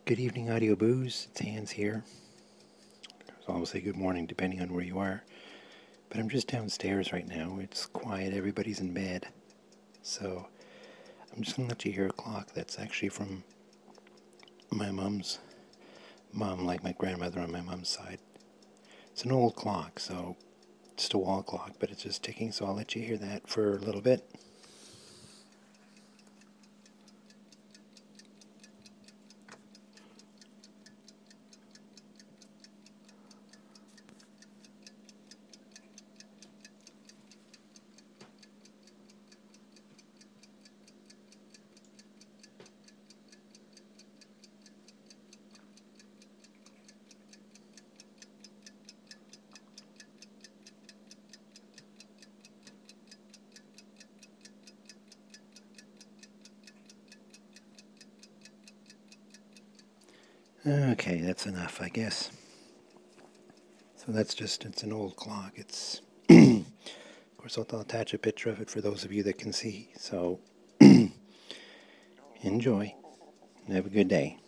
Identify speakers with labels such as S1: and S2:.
S1: Good evening, Audio Booze. It's Hans here. So I'll say good morning depending on where you are. But I'm just downstairs right now. It's quiet. Everybody's in bed. So I'm just going to let you hear a clock that's actually from my mom's mom, like my grandmother on my mom's side. It's an old clock, so it's just a wall clock, but it's just ticking. So I'll let you hear that for a little bit. Okay, that's enough, I guess. So it's an old clock. It's, of course, I'll attach a picture of it for those of you that can see. So enjoy and have a good day.